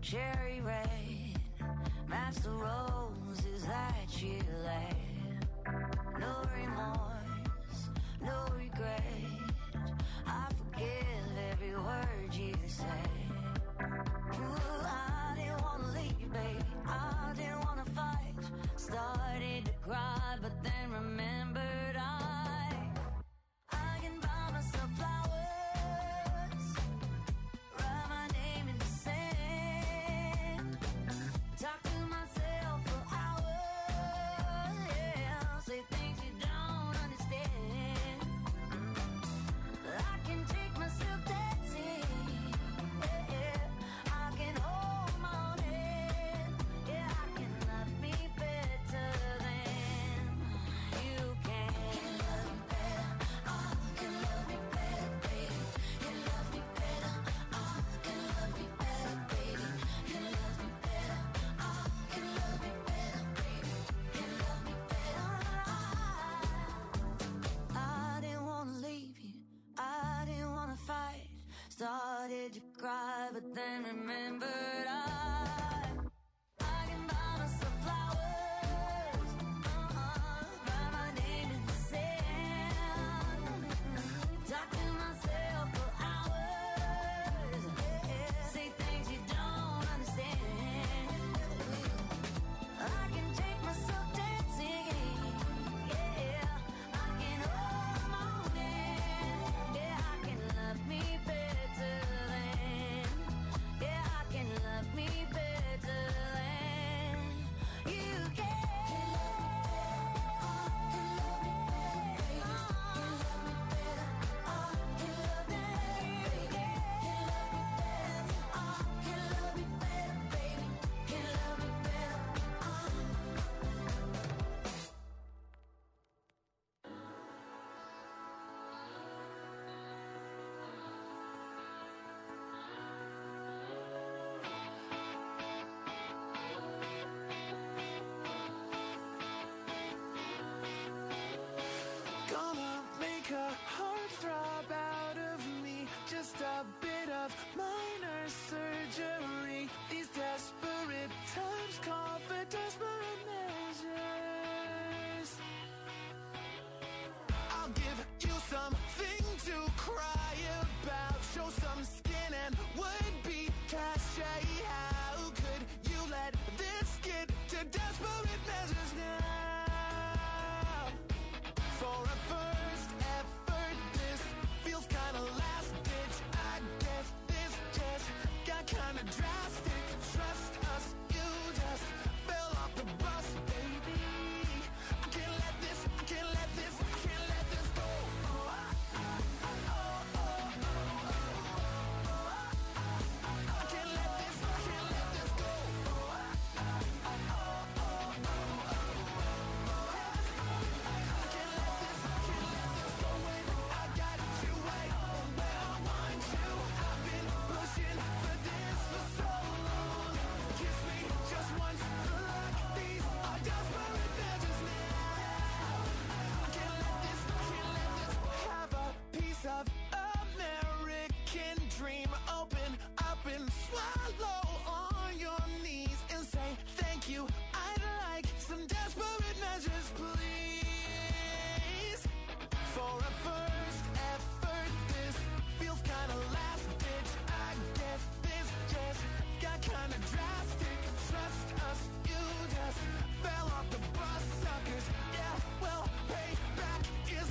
cherry red, match the roses that you laid. No remorse, no regret, I forgive every word you say. Ooh, I didn't wanna leave, baby, I didn't wanna fight. Started to cry, but then remembered I can buy myself flowers, write my name in the sand, talk to myself for hours, yeah, say things you don't understand. I can take myself dancing, yeah, I can hold my own hand, yeah, I can love me better than you can. Can love me better, oh, can love me better, baby. Can love me better, oh, can love me better, baby. Can love me better, oh, can love me better, baby. Can love me better, oh. I didn't wanna leave you, I didn't wanna fight. Started to cry, but then remembered I can buy myself flowers, write my name in the sand, talk to myself for hours, yeah, say things you don't understand. I can take myself dancing, yeah, I can hold my own hand, yeah, I can love me better than, yeah, I can love me better than you can. Gonna make a heartthrob out of me. Just a bit of minor surgery. These desperate times call for desperate measures. I'll give you something to cry about. Show some skin and would be cachet. How could you let this get to desperate measures now? For a first effort, this feels kinda last ditch. I guess this just got kinda drastic. Trust us, you just fell off the bus, baby. I can't let this, I can't let this, I can't let this go. I can't let this, I can't let this go. Of American dream, open up and swallow on your knees and say thank you. I'd like some desperate measures, please. For a first effort, this feels kinda last ditch. I guess this just got kinda drastic. Trust us, you just fell off the bus, suckers. Yeah, well, payback is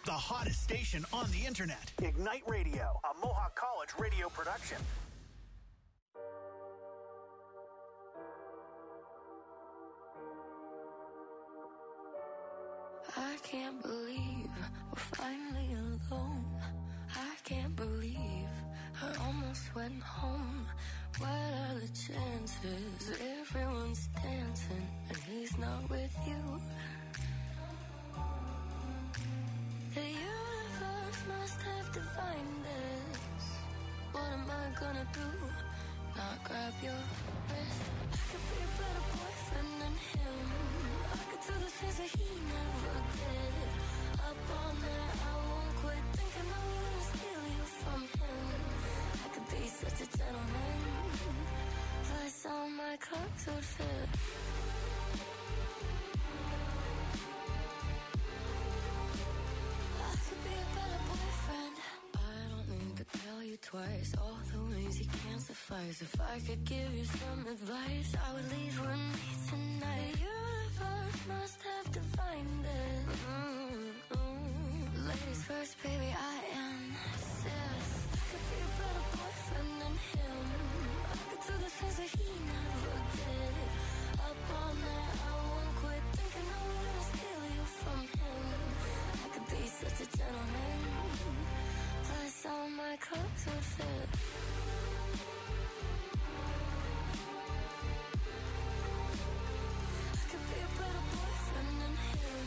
the hottest station on the internet. Ignite Radio, a Mohawk College radio production. I can't believe we're finally alone. I can't believe I almost went home. What are the chances? Everyone's dancing and he's not with you. The universe must have divined this. What am I gonna do? Not grab your wrist. I could be a better boyfriend than him. I could do the things that he never did. Up all night, I won't quit thinking I'm gonna steal you from him. I could be such a gentleman. Plus all my clothes would fit. I could be a better boyfriend. I don't need to tell you twice all the ways you can't suffice. If I could give you some advice, I would leave with me tonight. The universe must have divined it. Ladies first, baby, I insist. I could be a better boyfriend than him. I could do the things that he never did. Up all night, I won't quit thinking I'm gonna steal you from him. I could be such a gentleman. Plus all my clothes would fit. I could be a better boyfriend than him.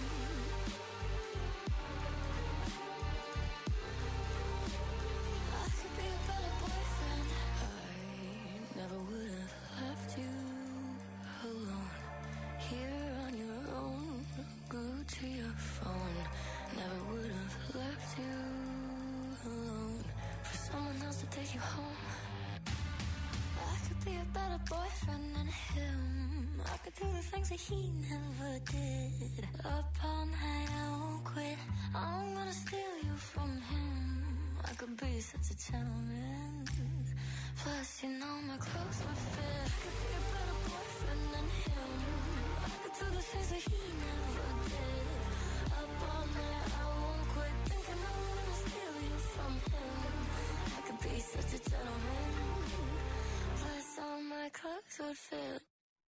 I could be a better boyfriend. I never would have left you alone. Here on your own, glued to your phone. Never would have left you alone for someone else to take you home. I could be a better boyfriend than him. I could do the things that he never did. Up all night, I won't quit. I'm gonna steal you from him. I could be such a gentleman. Plus, you know my clothes would fit. I could be a better boyfriend than him. I could do the things that he never did. Up all night, I won't quit thinking I'm gonna steal you from him. I could be such a gentleman. Plus, all my clothes would fit.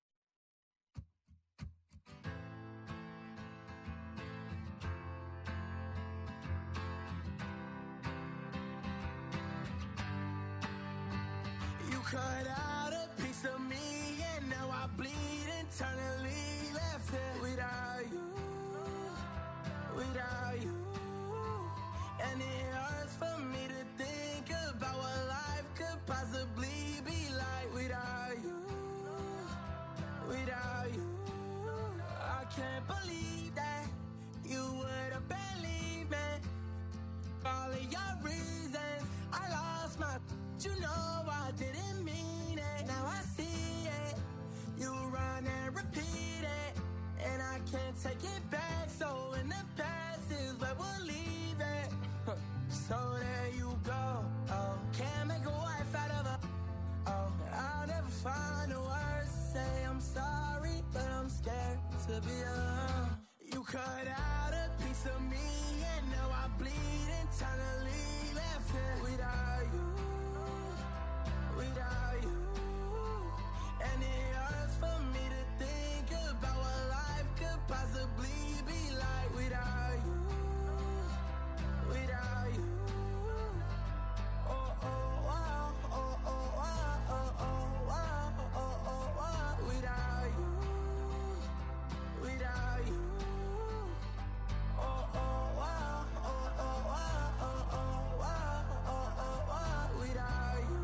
You cut out a piece of me and now I bleed internally. Left here without you, without you. And it hurts for me to think about what life could possibly be like without you, without you. I can't believe that you would have believed me. All of your reasons, I lost my, you know I didn't mean it. Now I see it. You run and repeat it, and I can't take it back. So in the past is where we'll leave it. So there you go. Oh, can't make a wife out of her. Oh, I'll never find the words to say I'm sorry, but I'm scared to be alone. You cut out a piece of me, and now I bleed internally. Left here without you, without you. And it hurts for me to think about what life could possibly be like without you, without you. Oh, oh, oh, oh, oh, oh, oh, oh, oh, oh, oh, without you, without you. Oh, oh, oh, oh, oh, oh, oh, oh, oh, oh, oh, without you,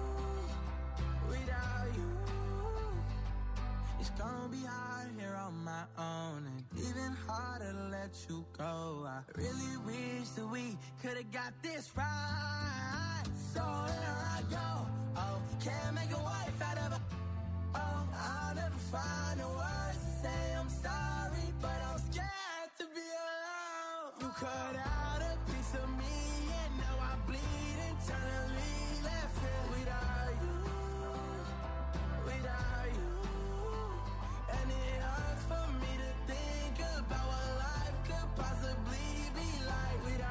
without you. It's gonna be hard here on my own, and even harder to let you go. I really wish that we could've got this right. So here I go. Oh, can't make a wife out of her. Oh, I'll never find the words to say I'm sorry, but I'm scared to be alone. You cut out a piece of me, and now I bleed internally. Left here without you, without you. And it hurts for me to think about what life could possibly be like without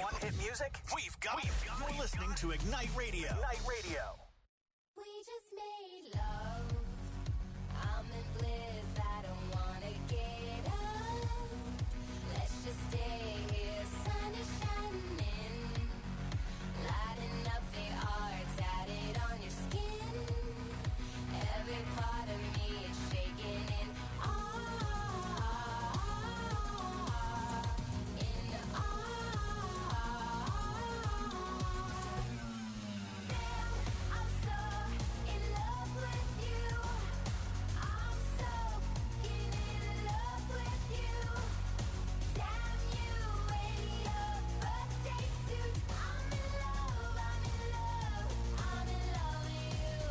Want hit music? We've got You're listening to Ignite Radio. Ignite Radio. We just made love. I'm in bliss. I don't wanna get up. Let's just stay here. Sun is shining, lighting up the art tatted on your skin. Every part of me is shaking in awe, in awe. Damn, I'm so in love with you. I'm so in love with you. Damn you, radio birthday suit. I'm in love, I'm in love, I'm in love with you.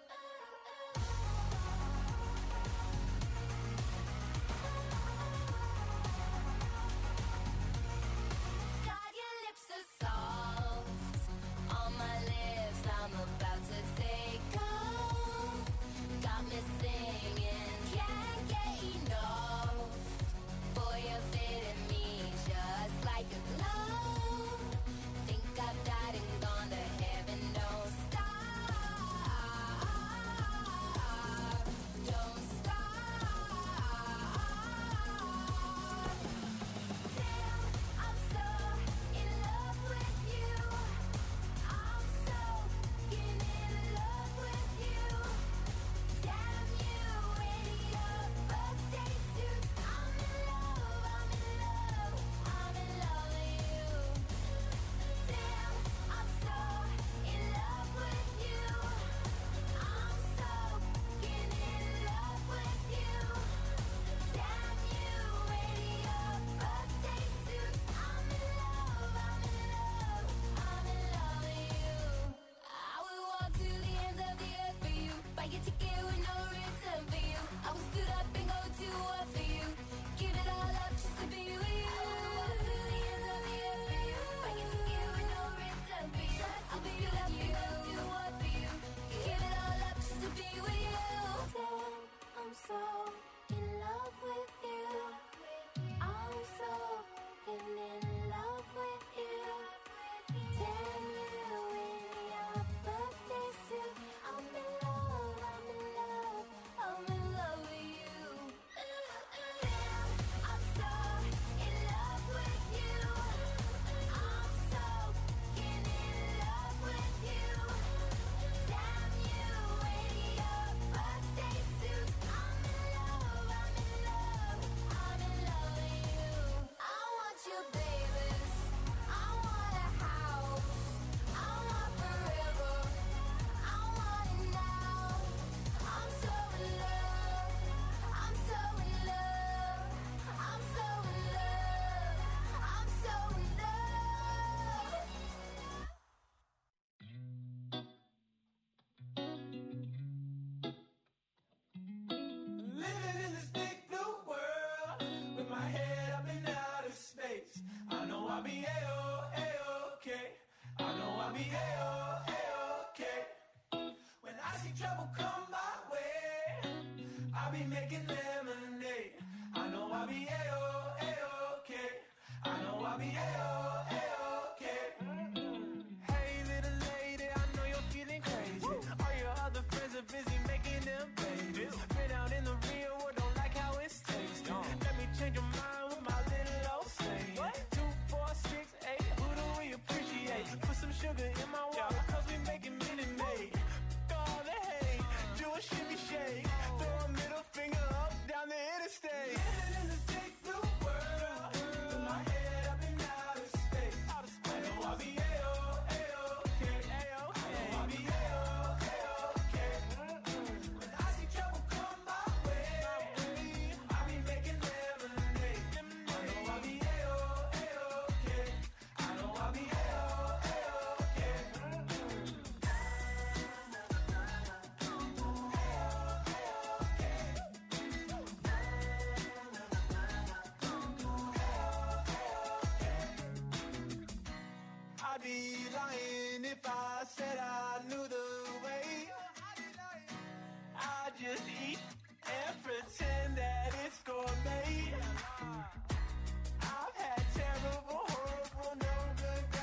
God, your lips are soft on my lips. I'm about to take off. Got me singing, can't get enough. Boy, you're fitting me just like a glove. Think I've died and gone to heaven. Don't stop, don't stop. Damn, I'm so in love with you. I'm so in love with you. Damn you, radio birthday suit. I'm in love, I'm in love, I'm in love with you. Damn, I'm so in love with you. I'm so in love with you. Damn you, radio birthday suit. I'm in love, I'm in love, I'm in love with you. I will walk to the ends of the earth for you. Buy your ticket with no return for you. I will stood up and go to war for you. Give it all up just to be with you. I will walk to the ends of the earth for you. Buy your ticket with no return for you. I will stood up and go to war for you. Give it all up just to be with you. Damn, I'm so in love with you. I'm so in love with you. Damn you in your birthday suit. I'm in love, I'm in love, I'm in love with you. Damn, I'm so in love with you. I'm so in love with you. Damn you in your birthday suit. I'm in love, I'm in love, I'm in love with you. I want you, babies. I want a house. I want forever. I want it now. I'm so in love. I'm so in love. I'm so in love. I'm so in love. Living in this big blue world with my head up in outer space. I know I'll be A-okay. I know I'll be A-okay. When I see trouble come my way, I'll be making lemonade. I know I'll be A-okay. I know I'll be A-okay. Hey little lady, I know you're feeling crazy. All your other friends are busy making them babies. Been out in the real world, don't like how it's tasting. Let me change your mind with my little old saying. 2, 4, 6, 8, who do we appreciate? Put some sugar in my water, cause we making Minute Maid. All the hate, do a shimmy shake. Throw a middle finger up down the interstate. Living in this big blue world with my head up in outer space. I know I'll be A-okay. I know I'll be A-okay. When I see trouble come my way, I'll be making lemonade. I know I'll be A-okay. I know I'll be A-okay. I'd be lying if I said I knew the way. I just eat and pretend that it's gourmet. I've had terrible, horrible, no good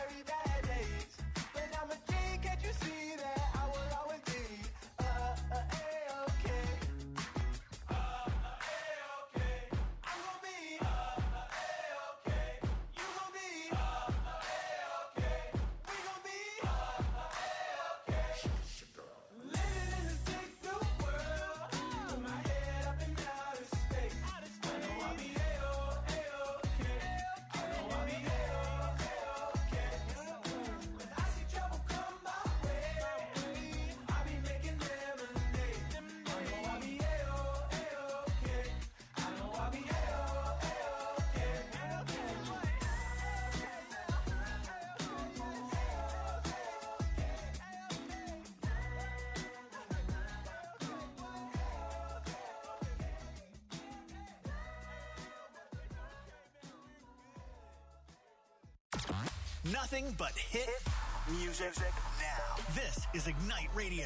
Nothing but hit Music now. This is Ignite Radio.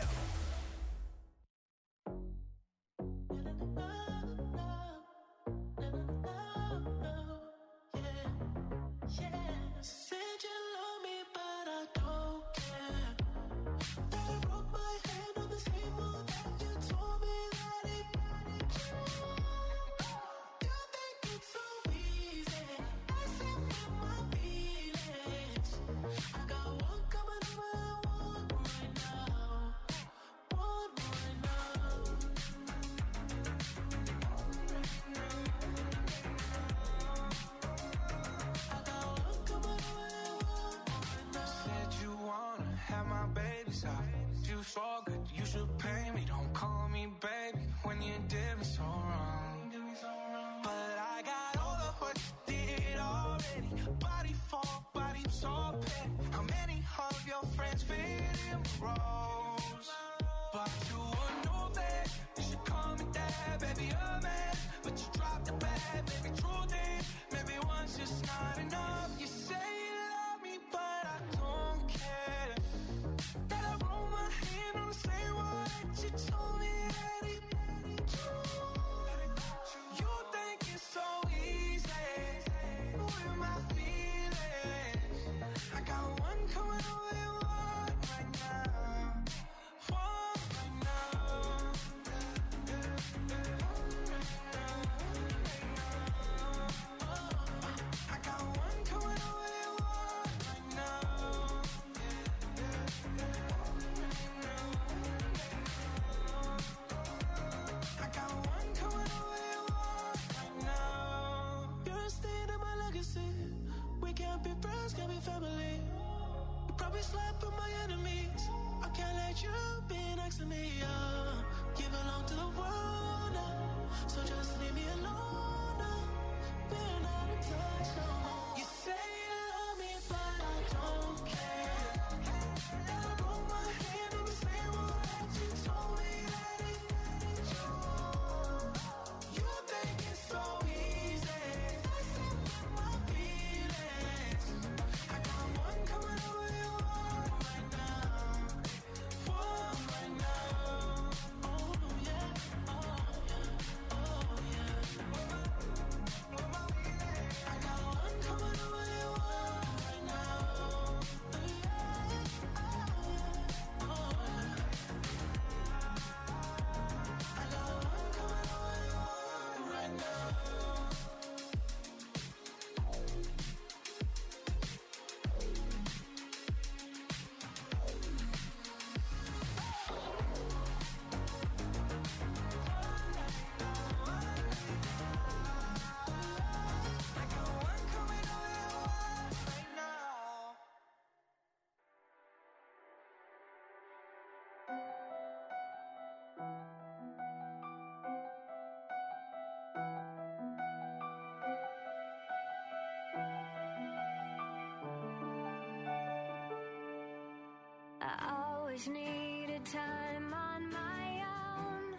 always needed time on my own.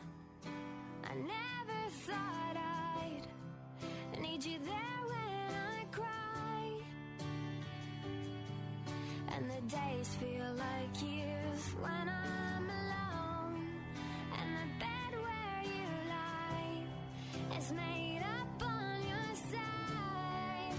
I never thought I'd need you there when I cry. And the days feel like years when I'm alone. And the bed where you lie is made up on your side.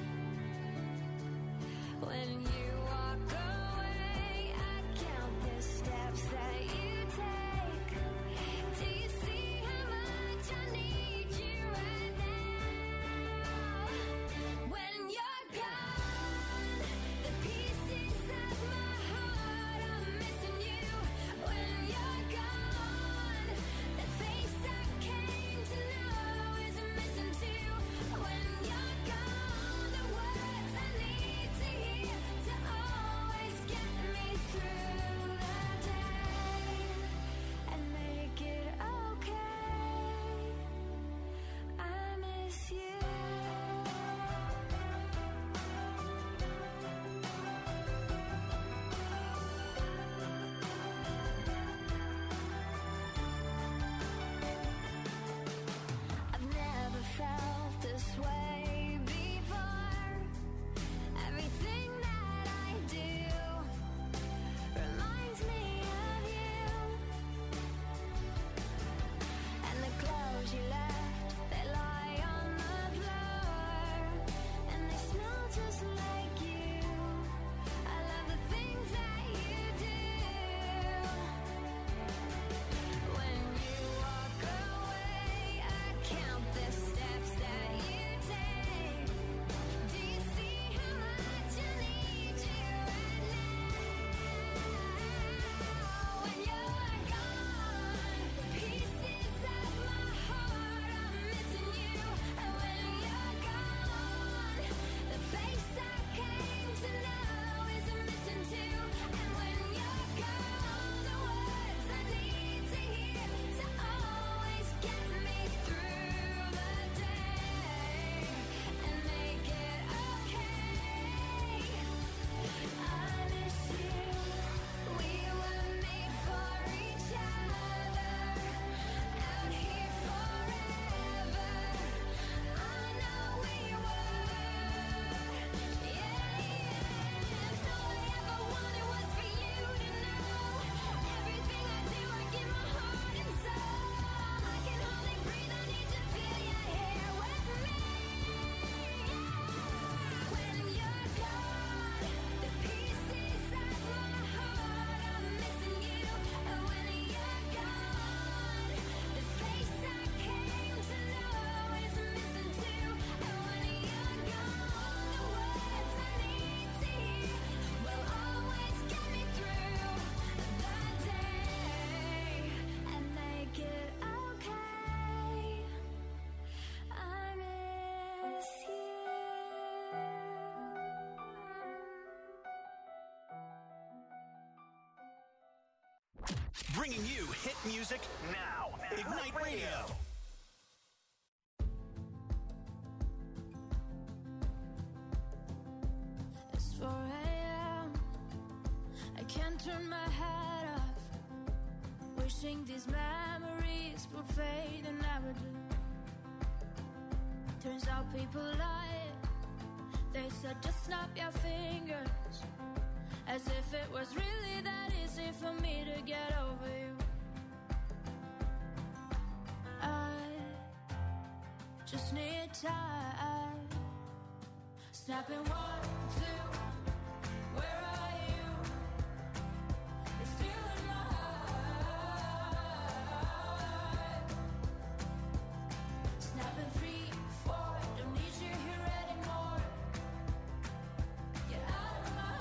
When you walk away, I count the steps that you take. Do you see how much I need you right now? When you're gone, the pieces of my heart are missing you. When you're gone, the face I came to know is missing too. When you're gone, the words I need to hear to Bringing you hit music now. Ignite Radio. It's 4 a.m. I can't turn my head off. Wishing these memories would fade and never do. Turns out people lie. They said just snap your fingers, as if it was really that easy for me to get over you. I just need time. Snapping 1, 2. Where are you? You're still in my heart. Snapping 3, 4. Don't need you here anymore. Get out of my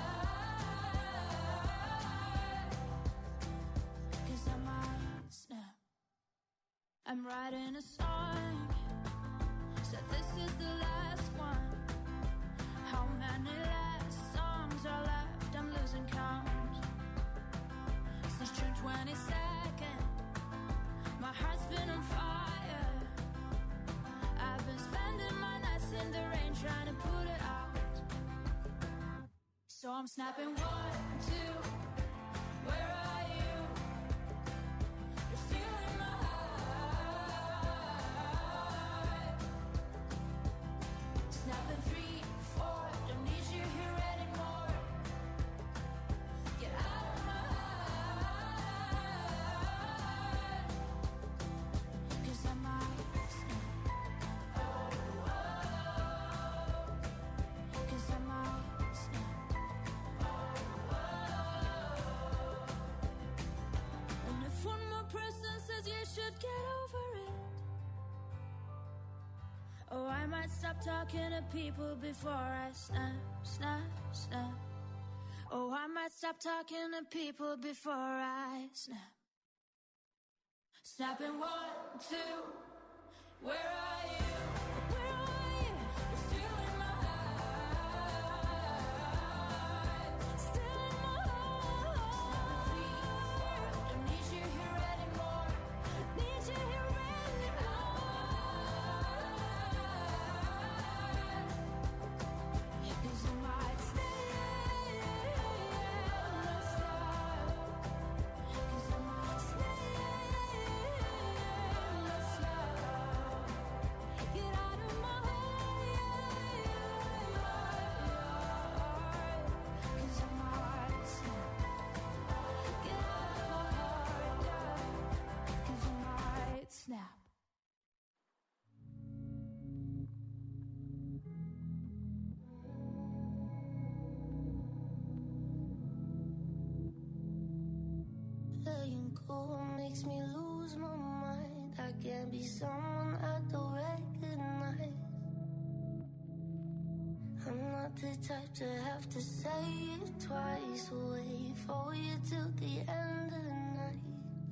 heart. 'Cause I might snap. I'm writing a song. Said this is the last one. How many last songs are left? I'm losing count. Since June 22nd, my heart's been on fire. I've been spending my nights in the rain trying to put it out. So I'm snapping 1, 2. Where are you? You're still in my heart. Snapping 3, 4. Don't need you here anymore. Get out of my heart. 'Cause I might snap. 'Cause I might snap. And if one more person says you should get over it, oh, I might stop talking to people before I snap, snap, snap. Oh, I might stop talking to people before I snap. Snapping 1, 2. Where are you? Where are you? You're still in my heart. Still in my heart. Snapping 3, 4. Don't need you here anymore. Need you here anymore. 'Cause I might stay, let's stop. 'Cause I might stay, let's stop. Get out of my heart. 'Cause I might snap. Get out of my heart, yeah. 'Cause I might snap. Playing cool makes me lose my mind. I can't be someone I don't recognize. I'm not the type to have to say it twice. Wait for you till the end of the night.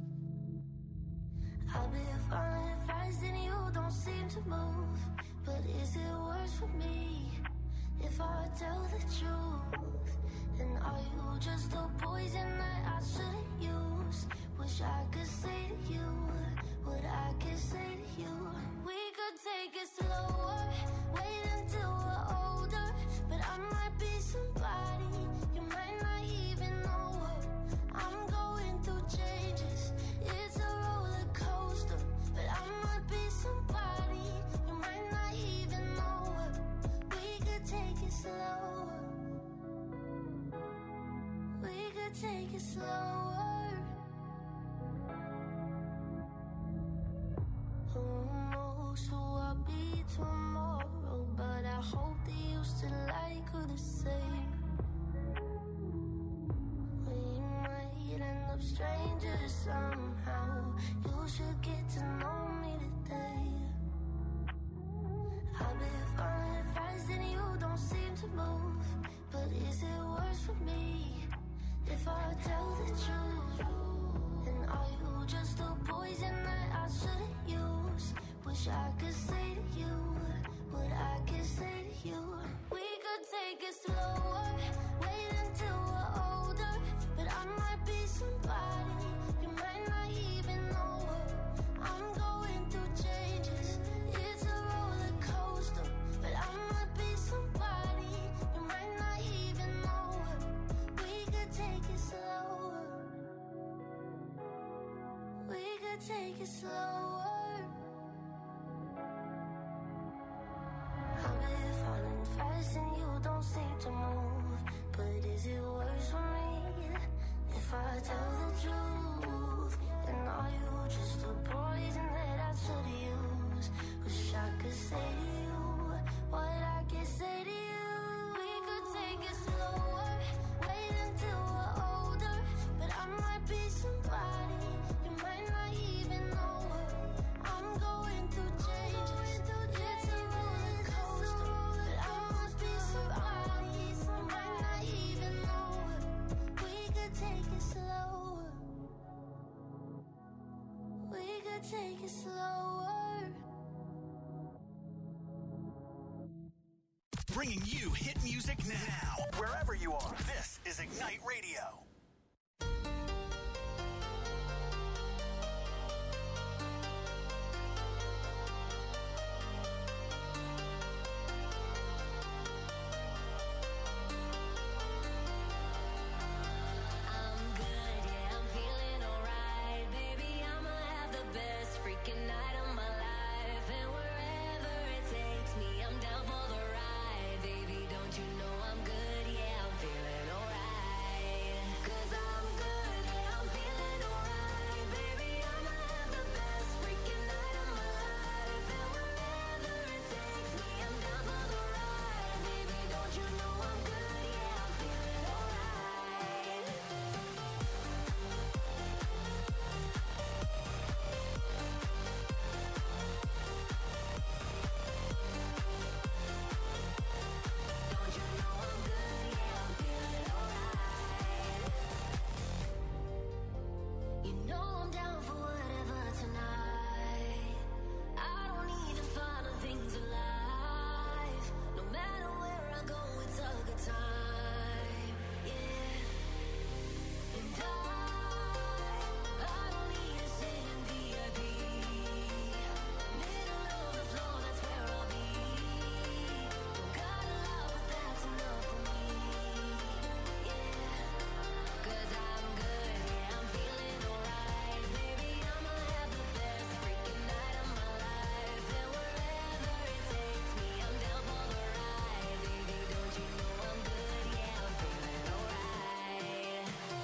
I'll be following advice and you don't seem to move. But is it worse for me if I tell the truth? And are you just a poison that I shouldn't use? Wish I could say to you what I could say to you. We could take it slower, wait until we're older. But I might be somebody you might not even know her. I'm going through changes, it's a roller coaster. But I might be somebody you might not even know her. We could take it slower. We could take it slower. Who knows who I'll be tomorrow? But I hope that you still like her the same. We might end up strangers somehow. You should get to know me today. I've been following advice and you don't seem to move. But is it worse for me if I tell the truth? And are you just a poison that I shouldn't use? Wish I could say to you what I could say to you. We could take it slower, wait until we're older. But I might be somebody could take it slower. I've been falling fast and you don't seem to move. But is it worse for me if I tell the truth? And are you just a poison that I should use? Wish I could say to you what I can say to you. We could take it slower, wait until we're older. But I might be somebody you might not even know her. I'm going through changes, it's a roller coaster. But I must be somebody you might not even know her. We could take it slower. We could take it slower. Bringing you hit music now. Wherever you are, this is Ignite Radio. I'm good, yeah, I'm feeling alright. Baby, I'ma have the best freaking night of my life. And wherever it takes me, I'm down for the ride. Baby, don't you know I'm good, yeah, I'm feeling alright. 'Cause I'm good, yeah, I'm feeling alright. Baby, I'ma have the best freaking night of my life. And wherever it takes me, I'm down for the ride. Baby, don't you know I'm good, yeah, I'm feeling alright. Don't you know I'm good, yeah, I'm feeling alright. You know I'm down for whatever tonight. I don't need to follow things alive. No matter where I go, it's a good time, yeah. And I don't need to sit in VIP. Middle of the floor, that's where I'll be. Don't got a lot, but that's enough for me, yeah. 'Cause I'm good, yeah, I'm feeling alright. Baby, I'ma have the best freaking night of my life. And wherever it takes me, I'm down for the ride. Baby, don't you know I'm good, yeah, I'm feeling alright.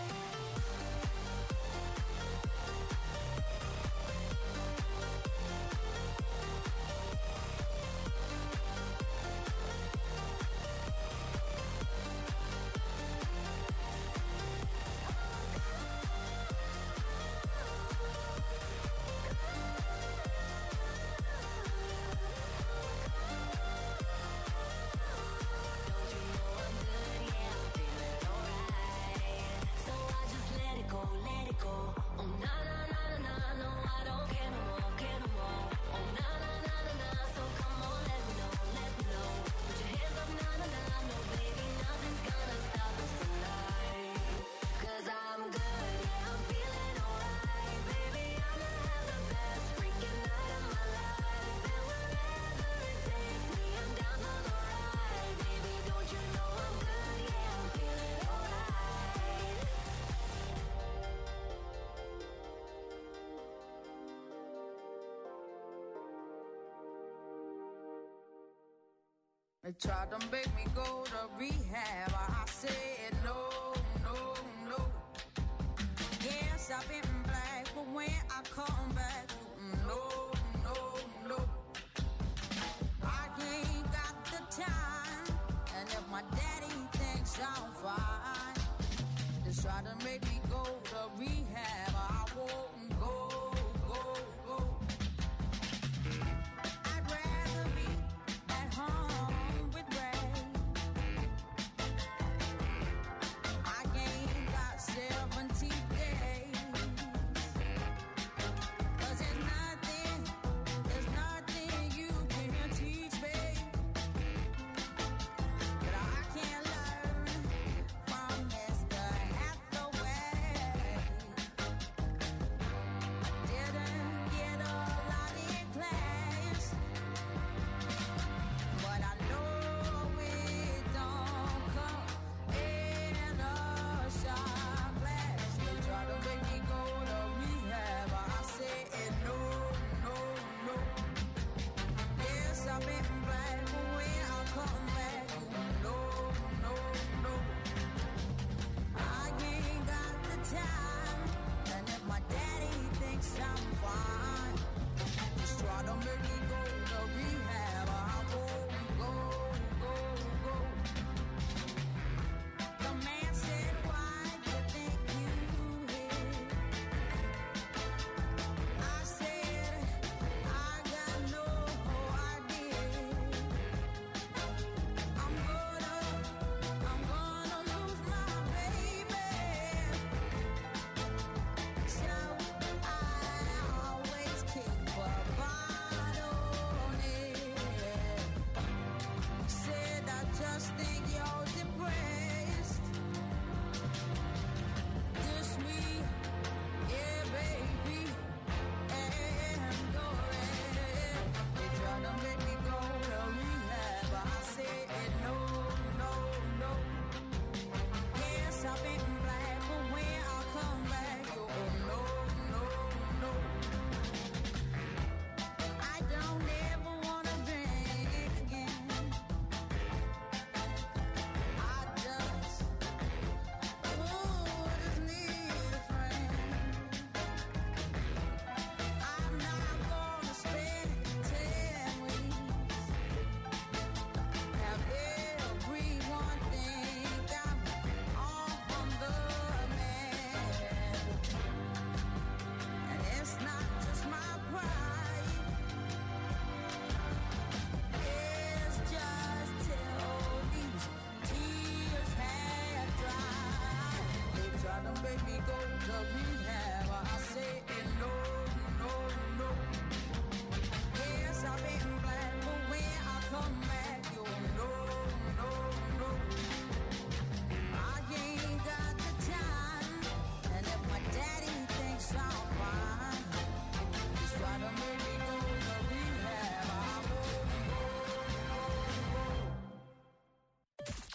Don't you know I'm good, yeah, I'm feeling alright. So I just let it go, let it go. Oh na na na na na, no I don't care no more, care no more. Oh na na na na na, so come on, let me know, let me know. Put your hands up, na na na, no baby, nothing's gonna stop us tonight. 'Cause I'm good, yeah, I'm feeling alright. Baby, I'ma have the best freaking night of my life. And wherever it takes me, I'm down for the ride. Baby, don't you know I'm good, yeah, I'm feeling alright. They tried to make me go to rehab. I said no, no, no. Yes, I've been black, but when I come back, no, no, no. I ain't got the time, and if my daddy thinks I'm fine, they try to make me go to rehab. I won't go, go, go. I'd rather be at home with Ray.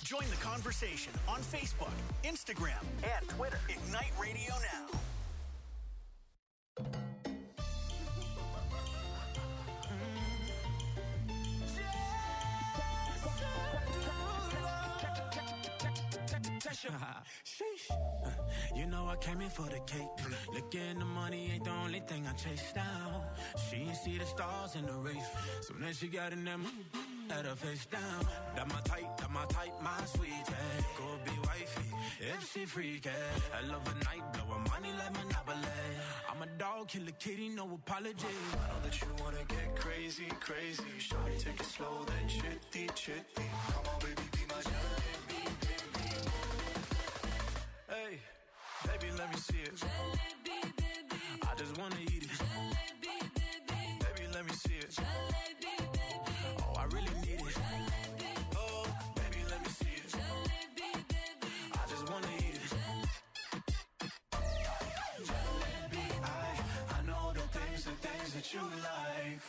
Join the conversation on Facebook, Instagram, and Twitter. Ignite Radio Now. Sheesh. You know I came in for the cake. Looking the money ain't the only thing I chase down. She ain't see the stars in the race. So then she got in them, had her face down. That my type, my sweetie. Go be wifey, if she freaky. I love a night, blow her money like Monopoly. I'm a dog, kill a kitty, no apology. I know that you wanna get crazy, crazy. Shawty, take it slow, then chitty, chitty. Come on, baby, be my jalebi, baby. Hey, baby, let me see it. Jalebi, baby. I just wanna eat it. Jalebi, baby. Baby, let me see it. Jalebi, baby. Oh, I really need it. Jalebi, Oh, baby, let me see it. jalebi, baby. I just wanna eat it. Jalebi, I know the things that you like.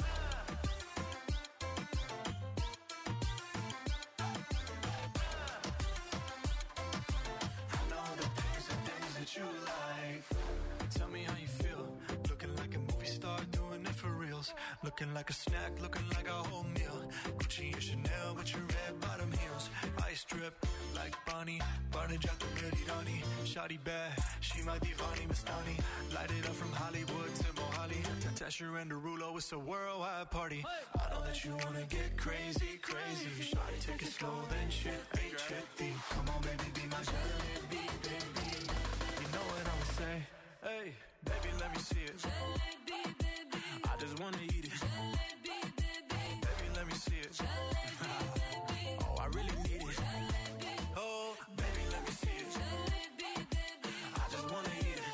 I know the things that you like. Tell me how you feel. Looking like a movie star, doing it for reals. Looking like a snack, looking like a whole meal. Gucci and Chanel with your red bottom heels. Ice drip like Bonnie, Barney Jack the Rani. Shawty bad, she my divani Mastani. Light it up from Hollywood to Mohali. Tasha and Derulo, it's a worldwide party. I know that you wanna get crazy, crazy. Shawty, take it slow, then chitty, chitty. Come on, baby, be my jalebi, baby. You know what I'ma say? Hey, baby, let me see it. Jalebi, baby. I just wanna eat it. Jalebi, baby. Baby, let me see it. Oh, I really need it. Oh, baby, let me see it. I just wanna eat it.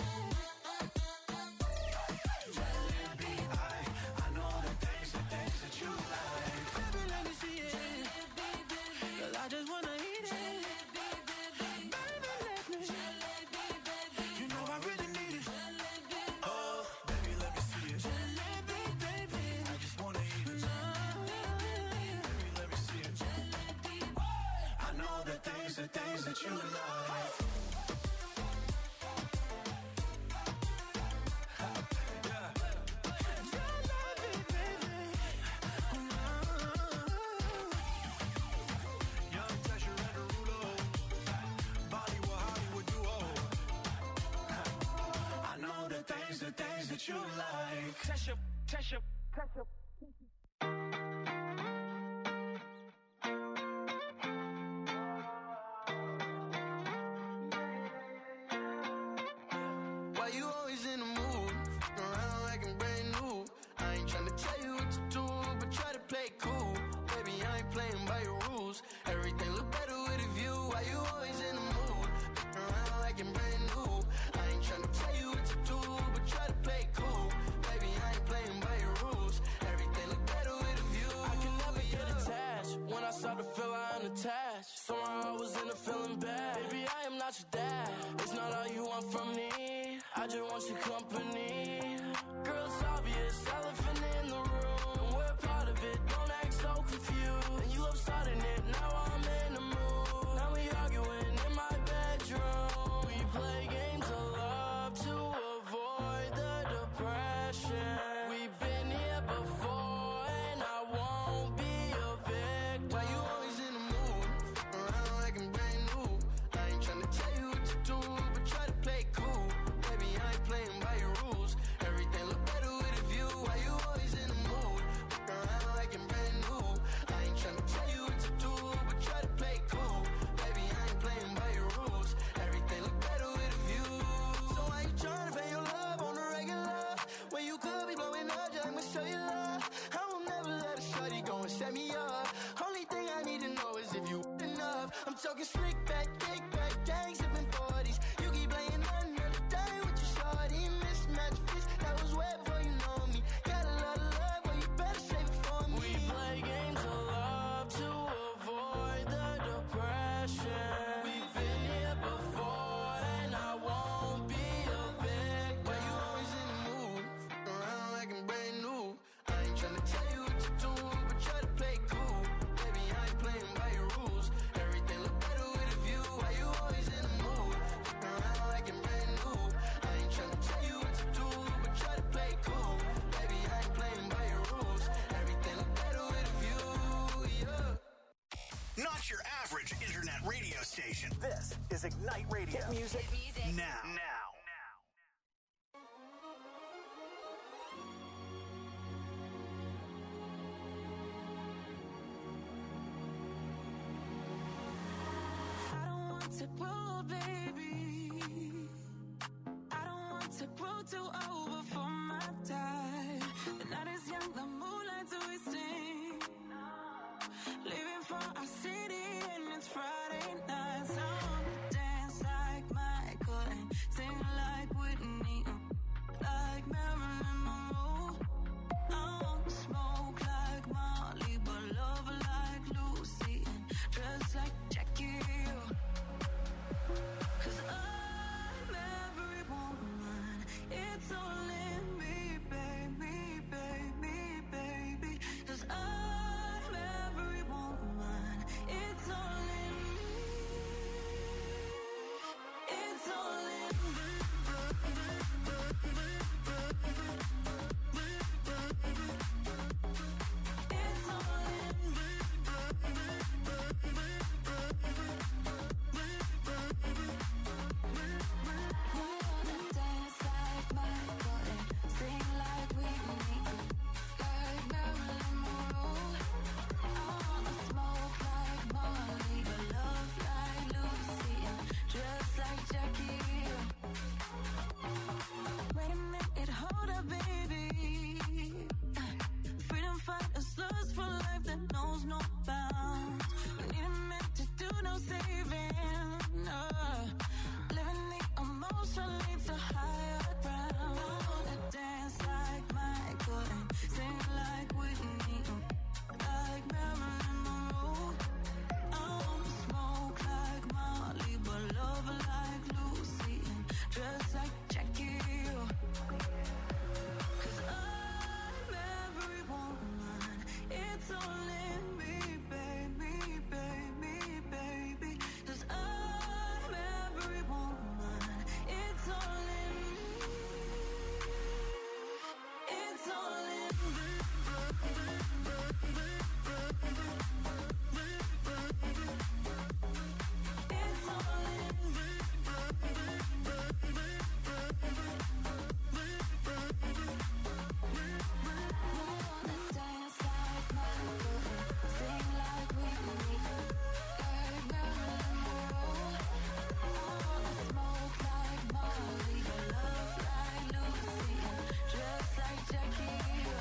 Jalebi, I know the things that you like. Baby, let me see it. 'Cause I just wanna eat it. Baby, let me. You know I really need it. Oh, baby, let me see it. I just wanna eat it. Baby, let me see it. I know the things that you like. Young Tasha and Derulo, Bollywood Hollywood duo. I know the things that you like. Tasha. Why you always in the mood? Around like I'm brand new. I ain't tryna tell you what to do, but try to play cool. Baby, I ain't playing by your rules. Everything look better with a view. Why you always in the mood? Around like I'm brand new. I ain't tryna tell you what to do, but try to play cool. Baby, I ain't playing by your rules. Everything look better with a view. I can never get attached. When I start to feel I'm attached, somehow I was in a feeling bad. Baby, I am not your dad. It's not all you want from me. I just want your company. Girl, it's obvious, elephant in the room. And we're part of it, don't act so confused. And you love starting it, now I'm in the mood. Now we arguing in my bedroom. We play games of love to avoid the depression. We've been here before and I won't be a victim. Why you always in the mood? Around like I'm brand new. I ain't tryna tell you what to do, but try to play cool. Baby, I ain't playing by your rules. Everything look better with a view. Why you always in the mood? Around like I'm brand new. I ain't tryna tell you what to do, but try to play cool. Baby, I ain't playing by your rules. Everything look better with a view. So why you tryna pay your love on the regular? When you could be blowing up, just I'ma show you love. I will never let a shorty go and set me up. Only thing I need to know is if you enough. I'm talking slick back, kick back, gang sipping 40s. You keep playing another day with your shorty. Mismatch fist, that was way before you know me. Got a lot of love, well you better save it for me. We play games of love to avoid the depression. We've been here before and I won't be a victim. Why you always in the mood? Around like I'm brand new. I ain't tryna tell you what to do, but try to play cool. Baby, I ain't playing by your rules. Everything look better is Ignite Radio. Hit music now. I don't want to grow, baby. I don't want to grow too old before my time. The night is young, the moonlight's twisting. Leaving for our city and it's Friday night. So I wanna dance like Michael and sing like Whitney, like Marilyn Monroe. I want to smoke like Molly, but love like Lucy and dress like Jackie. 'Cause I'm every woman, it's all in me, baby, baby, baby. 'Cause I'm every woman, it's all in me, it's all in me. It's all in me. I wanna dance like Michael and sing like Whitney, like Marilyn Monroe. I wanna smoke like Molly, but love like Lucy and dress like Jackie. Wait a minute, hold up, baby. Freedom fighters lust for life that knows no bounds. We need a man to do no saving. Living the emotion leads to higher ground. I wanna dance like Michael and sing like Whitney, like Marilyn Monroe. I wanna smoke like Molly, but love like Lucy and dress like Jackie. 'Cause I'm every woman, it's all in me, baby, baby, baby. 'Cause I'm every woman, it's all in me, it's all in me. It's all in me. I wanna dance like Michael and sing like Whitney, like Marilyn Monroe. I wanna smoke like Molly, but love like Lucy and dress like Jackie.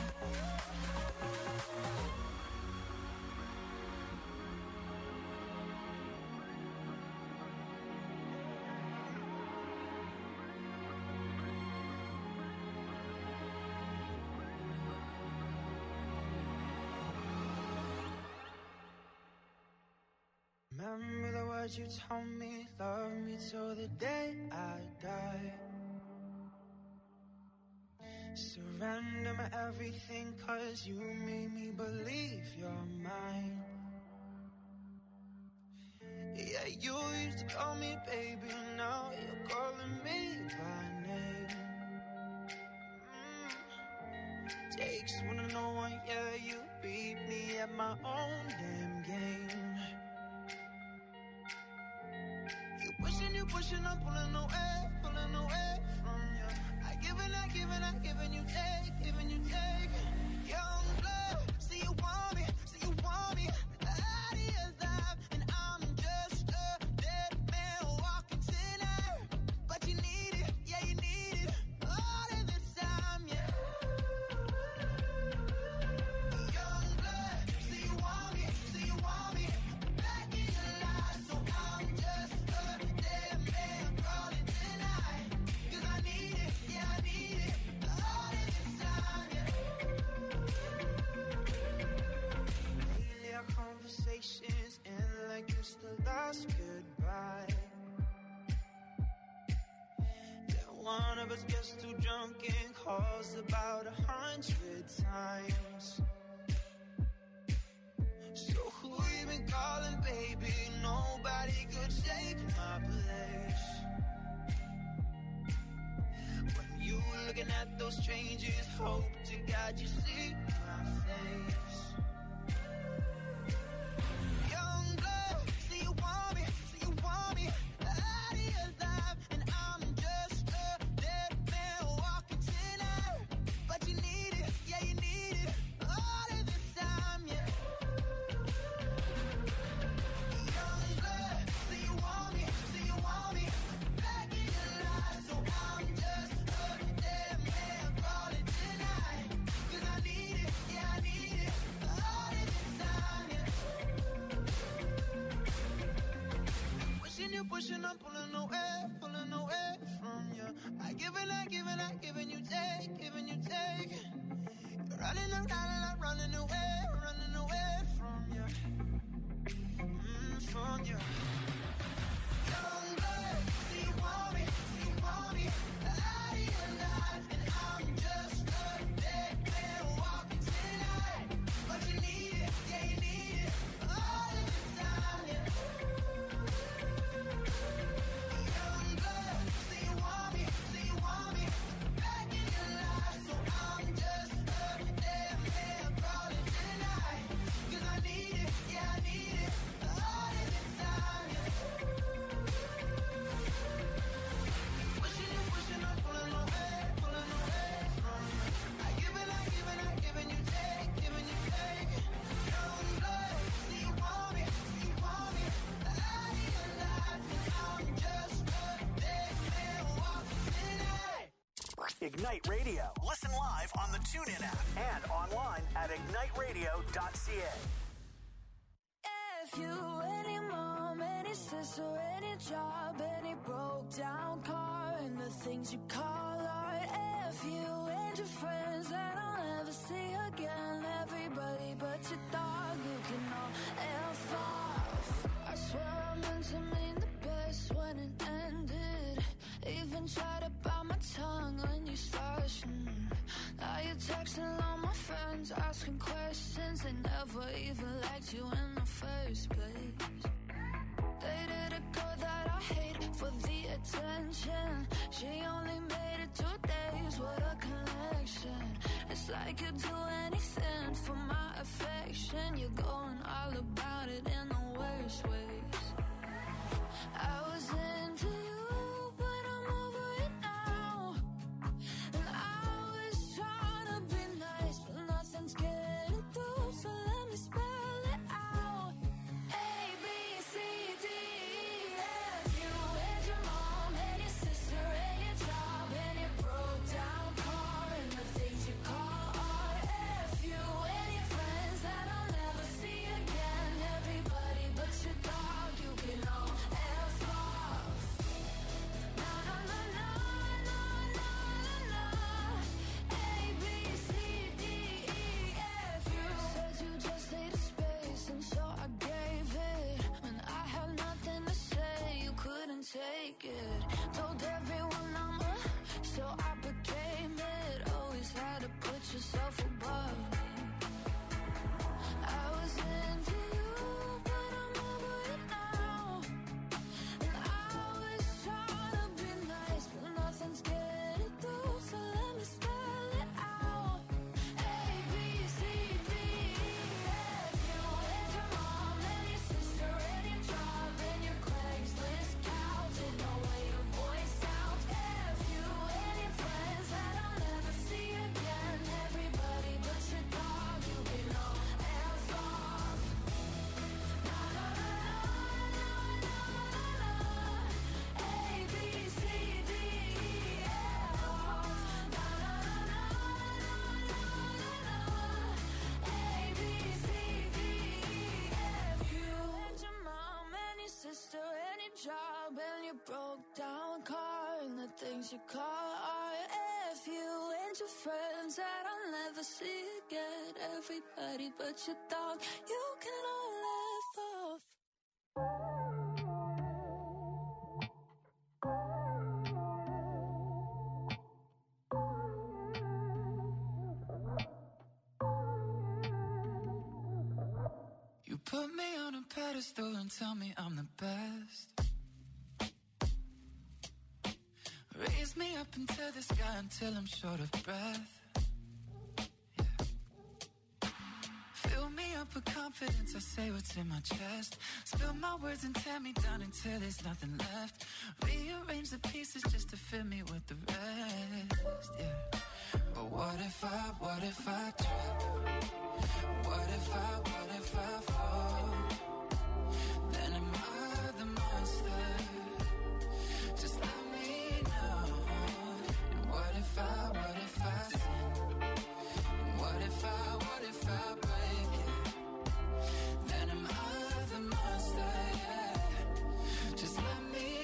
Remember the words you told me, love me till the day I die. Surrender my everything, 'cause you made me believe you're mine. Yeah, you used to call me baby, now you're calling me by name. Takes one to know one, yeah, you beat me at my own damn game. You pushing, I'm pulling away from you. I giving you take, Young blood, see you want me, that is life, and I'm just a dead man walking tonight. But you need it, yeah, you need it, all of this time, yeah. Young blood, see you want me, back in your life, so I'm just a dead man calling tonight. 'Cause I need it, yeah, I need it, all of this time, yeah. Lately our conversations end like it's the last goodbye. Then one of us gets too drunk and calls about 100 times. So who you been calling, baby? Nobody could take my place. When you looking at those strangers, hope to God you see my face. Young blood, see you want me, pushing, I'm pulling away from you. I give and I give and I give and you take, giving you take. You're running around and I'm running away from you. From you. Young blood, so you want me, out of your life, and I'm just a dead man walking tonight. But you need it, yeah you need it, all of the time, yeah. Young blood, so you want me, back in your life, so I'm just a dead man crawling tonight. 'Cause I need it, yeah I need it, all of the time, yeah. Pushing, I'm pulling away from you. I give and I give and I give and you take, giving you take. Young blood, so you want me, out of your life, and I'm just a dead man walking tonight. Ignite Radio. Listen live on the TuneIn app and online at igniteradio.ca. If you, any mom, any sister, any job, any broke down car, and the things you call art. If you and your friends that I'll never see again, everybody but your dog, you can all F off. I swear I meant to mean the best when it ended. Even tried to bite my tongue when you started. Now you're texting all my friends, asking questions. They never even liked you in the first place. Dated a girl that I hate for the attention. She only made it 2 days with a connection. It's like you'd do anything for my affection. You're going all about it in the worst ways. I was into you, but I'm over it now. And I was trying to be nice, but nothing's getting through, so let me spell it out. A, B, C, D, E, F. You and your mom and your sister and your job and your broke down car and the things you call art. F you and your friends that I'll never see again. Everybody but your dog, you can all F off. Na na na na na na na. A, B, C, D, E, F. You said you just needed space, and so I gave it. When I had nothing to say, you couldn't take it. Told everyone I'm a, so I became it. Always had to put yourself above me. I was into you, but I'm over it now. And I was trying to be nice, but nothing's getting through, so let me spell it out. A, B, C, D, E, F. You and your mom and your sister and your job and your Craigslist couch and the way your voice sounds. F you and your friends that I'll never see again. Everybody but your dog, you can all F off. Na na na na na na na. A, B, C, D, E, F off. Na na na na na na na. A, B, C, D, E, F. You and your mom and your sister and your job and your broke down car and the things you call art. F you and your friends that I'll never see again. Everybody but your dog, you can all laugh off. You put me on a pedestal and tell me I'm the best. Raise me up into the sky until I'm short of breath. Yeah. Fill me up with confidence, I say what's in my chest. Spill my words and tear me down until there's nothing left. Rearrange the pieces just to fill me with the rest. Yeah. But what if I trip? What if I fall? Then am I the monster? Just let me know. And what if I sin? And what if I break it? Then am I the monster? Yeah. Just let me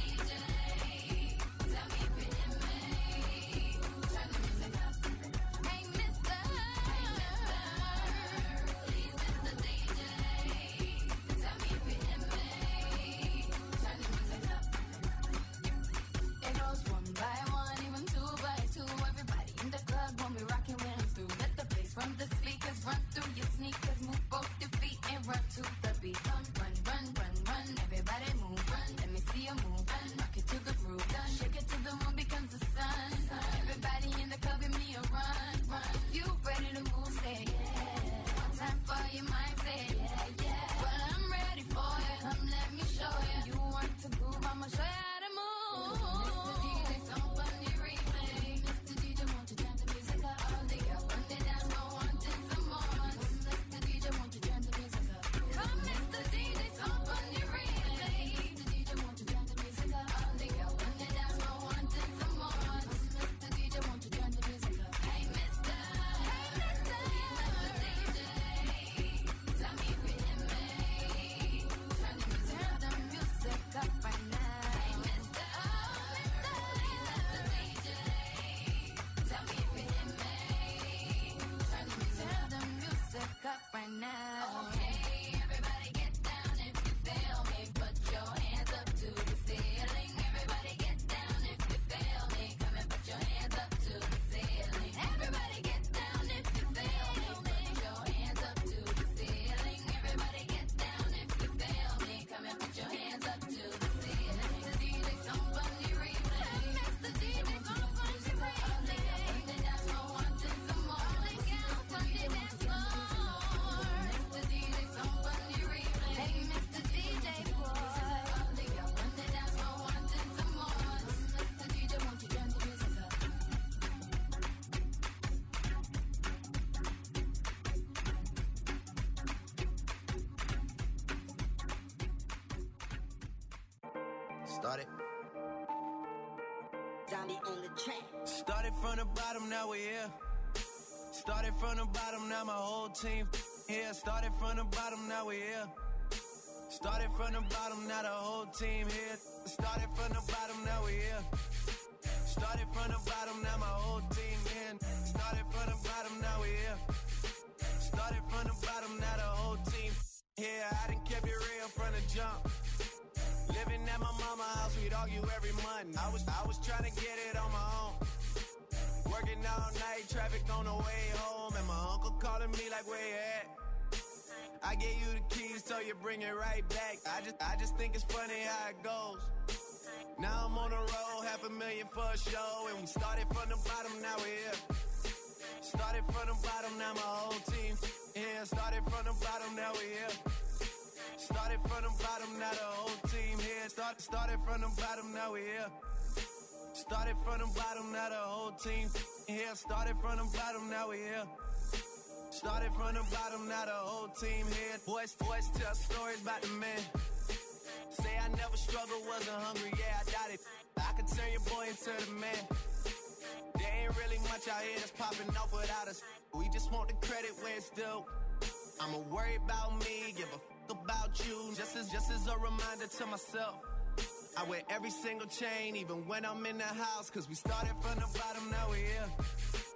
Hey, mister. Please, Mr. Started. Zombie on the track. Started from the bottom, now we're here. Started from the bottom, now my whole team here. Started from the bottom, now we're here. Started from the bottom, now the whole team here. Started from the bottom, now we're here. Started from the bottom, now my whole team here. Started from the bottom, now we're here. Started from the bottom, now the whole team here. I done kept it real from the jump. Living at my mama's house, we'd argue every month. I was trying to get it on my own. Working all night, traffic on the way home, and my uncle calling me like, where you at? I gave you the keys, so you bring it right back. I just think it's funny how it goes. Now I'm on the road, $500,000 for a show, and we started from the bottom, now we're here. Started from the bottom, now my whole team here. Started from the bottom, now we're here. Started from the bottom, now the whole team here. Started from the bottom, now we're here. Started from the bottom, now the whole team here. Started from the bottom, now we're here. Started from the bottom, now the whole team here. Boys tell stories about the man. Say I never struggled, wasn't hungry, yeah, I doubt it. I could turn your boy into the man. There ain't really much out here that's popping off without us. We just want the credit where it's due. I'ma worry about me, give a fuck about you. Just as a reminder to myself. I wear every single chain, even when I'm in the house. Cause we started from the bottom, now we're here.